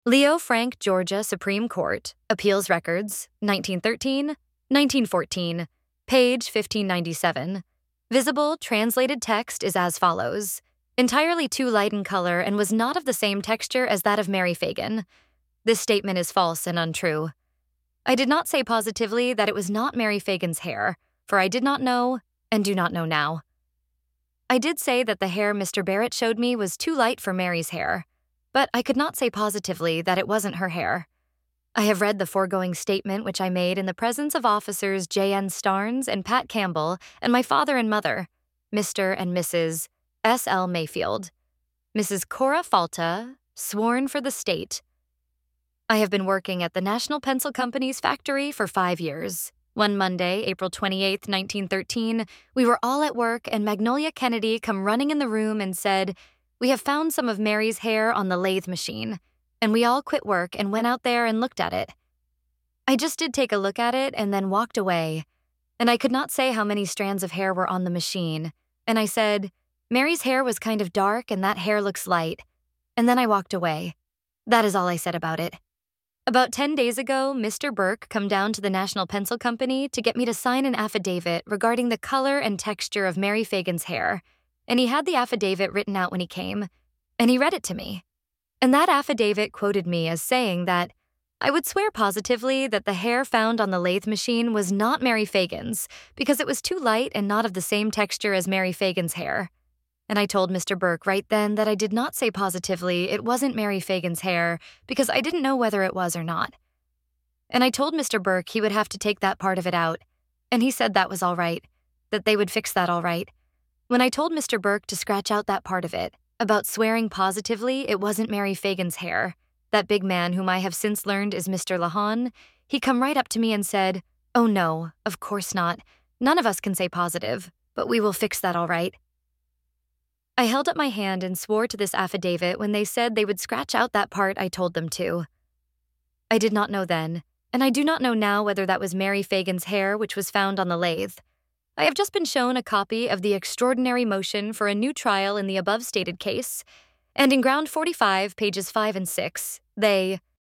Leo Frank, Georgia Supreme Court, Appeals Records, 1913, 1914, page 1597. Visible translated text is as follows. Entirely too light in color and was not of the same texture as that of Mary Fagan. This statement is false and untrue. I did not say positively that it was not Mary Fagan's hair, for I did not know and do not know now. I did say that the hair Mr. Barrett showed me was too light for Mary's hair, but I could not say positively that it wasn't her hair. I have read the foregoing statement which I made in the presence of officers J.N. Starnes and Pat Campbell and my father and mother, Mr. and Mrs. S.L. Mayfield. Mrs. Cora Falta, sworn for the state. I have been working at the National Pencil Company's factory for 5 years. One Monday, April 28, 1913, we were all at work and Magnolia Kennedy come running in the room and said, "We have found some of Mary's hair on the lathe machine," and we all quit work and went out there and looked at it. I just did take a look at it and then walked away, and I could not say how many strands of hair were on the machine, and I said, "Mary's hair was kind of dark and that hair looks light," and then I walked away. That is all I said about it. About 10 days ago, Mr. Burke come down to the National Pencil Company to get me to sign an affidavit regarding the color and texture of Mary Fagan's hair, and he had the affidavit written out when he came, and he read it to me. And that affidavit quoted me as saying that I would swear positively that the hair found on the lathe machine was not Mary Fagan's because it was too light and not of the same texture as Mary Fagan's hair. And I told Mr. Burke right then that I did not say positively it wasn't Mary Fagan's hair because I didn't know whether it was or not. And I told Mr. Burke he would have to take that part of it out, and he said that was all right, that they would fix that all right. When I told Mr. Burke to scratch out that part of it, about swearing positively it wasn't Mary Fagan's hair, that big man whom I have since learned is Mr. Lahan, he come right up to me and said, "Oh no, of course not. None of us can say positive, but we will fix that all right." I held up my hand and swore to this affidavit when they said they would scratch out that part I told them to. I did not know then, and I do not know now whether that was Mary Fagan's hair which was found on the lathe. I have just been shown a copy of the extraordinary motion for a new trial in the above stated case, and in Ground 45, pages 5 and 6, they